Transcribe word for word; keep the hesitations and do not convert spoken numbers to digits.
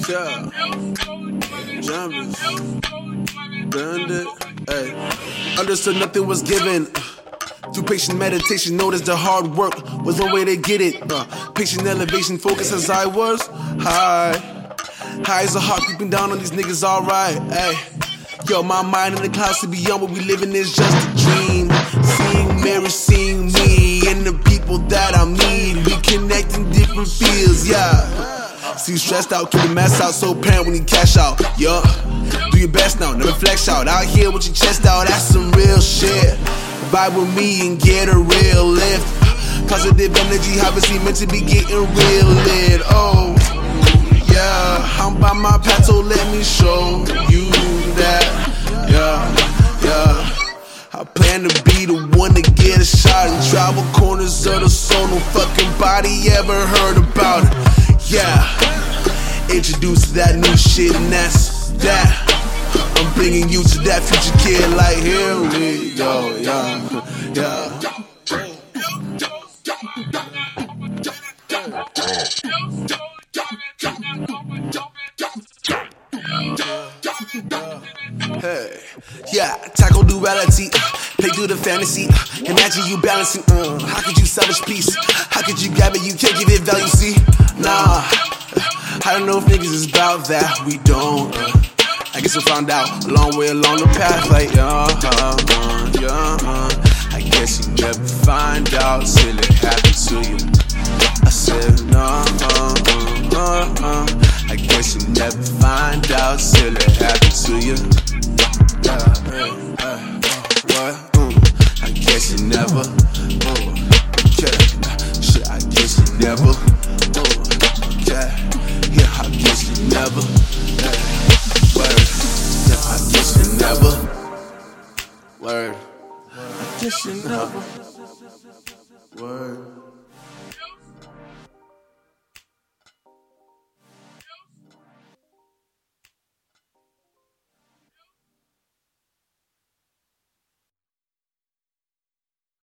Yeah, jumpers, done it. Hey, understood nothing was given. Through patient meditation, noticed the hard work was one way to get it. Uh, patient elevation, focus as I was high. High as a heart, peeping down on these niggas, alright. Hey, yo, my mind in the clouds to beyond what we living is just a dream. Seeing mirrors, seeing me, and the people that I meet. We connect in different fields, yeah. See you stressed out, keep the mess out, so parent when you cash out. Yeah, do your best now, never flex out. Out here with your chest out, that's some real shit. Vibe with me and get a real lift. Positive energy, obviously meant to be getting real lit. Oh, yeah, I'm by my path, so let me show you that. Yeah, yeah, I plan to be the one to get a shot and travel corners of the soul. No fucking body ever heard about it. Yeah, introduced to that new shit and that's that. I'm bringing you to that future kid like here we go, yeah, yeah. Hey, yeah, tackle duality, play through the fantasy. Imagine you balancing, uh, how could you salvage peace? How could you grab it, you can't give it value, see? Nah, I don't know if niggas is about that, we don't, uh, I guess we'll find out a long way along the path, like, yeah, uh, yeah, uh, I guess you never find out till it happens to you. I said, no, uh, uh, uh, I guess you never find out till it happens to you. Yeah, uh, uh, what? Uh, I guess you never, uh, yeah, shit, I guess you never, uh, yeah, yeah, I guess you never, yeah, word, yeah, I guess you never, word, I guess you never, word.